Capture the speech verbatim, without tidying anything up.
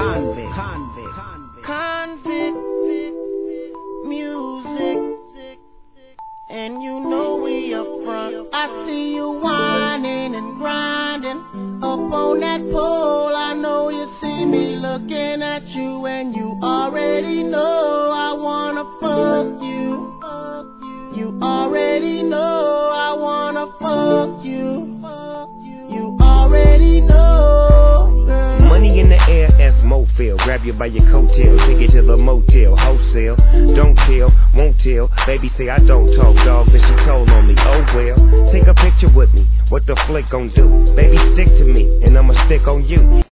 convict, convict, convict music, and you know we up front. I see you whining and grinding up on that pole. I know you see me looking at you, and you already know I wanna fuck you. You already know I wanna fuck you. You already know, girl. Money in the air as Mofil. Grab you by your coattail, take you to the motel, wholesale. Don't tell, won't tell. Baby say I don't talk, dog, but she told on me. Oh well, take a picture with me. What the flick gon' do? Baby, stick to me, and I'ma stick on you.